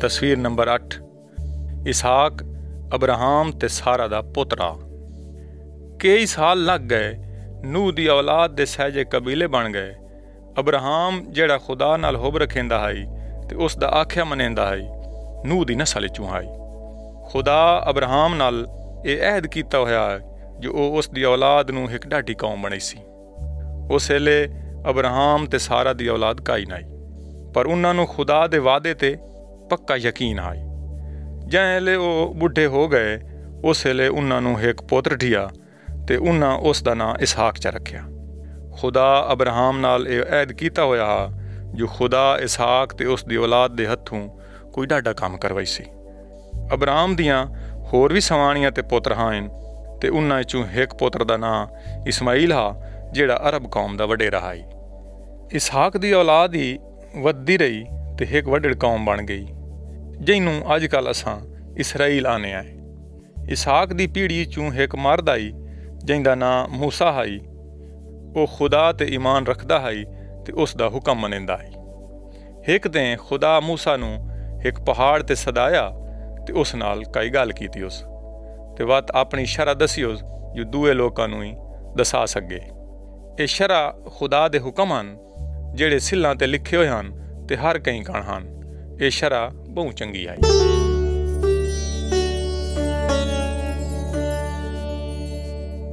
तस्वीर नंबर 8। इसहाक अब्राहम ते सारा दा पोतरा। कई साल लग गए, नूह दी औलाद दे सहजे कबीले बन गए। अब्राहम जेड़ा खुदा नाल हुब रखेंदा हाई ते उस दा आख्या मनेंदा हाई, नूह दी नस्ल चों हाई। खुदा अब्राहम नाल ये अहद कीता होया जो ओ उस दी औलाद नूं एक ढाडी कौम बनैसी। उस वेले अब्राहम ते सारा दी औलाद काई नाई, पर उन्हां नूं खुदा दे वादे ते पक्का यकीन आई। जै वेले वो बुढ़े हो गए, उस वेले उन्हां नूं एक पुत्र ठिया ते उन्हां उस दा नां इसहाक च रखिया। खुदा अब्राहम नाल ये अहद कीता होया हा जो खुदा इसहाक ते उस दी औलाद दे हत्थों कोई डाडा काम करवाईसी। अब्राहम दियां होर भी सवाणियां ते पुत्र हान ते उन्हां चों एक पुत्र दा नां इस्माईल हा जेड़ा अरब कौम दा वडेरा हाई। इसहाक दी औलाद ही वधदी रही ते एक वड्डड़ कौम बन गई, जिन्नू अजकल असां इसराइल आने आए। इसहाक दी पीढ़ी चों एक मर्द आई जिंदा नां मूसा हाई। वो खुदा ते ईमान रखदा हाई ते उस दा हुक्म मनेंदा हाई। एक दिन खुदा मूसा नूं एक पहाड़ ते सदाया ते उस नाल कई गल कीती उस ते वत अपनी शरा दसी उस जो दूए लोकां नूं ही दसा सके। ये शरा खुदा दे हुक्म हन जेड़े सिल्लां ते लिखे होए हन ते हर कई कण हन। ये शरा बहुत चंगी आई।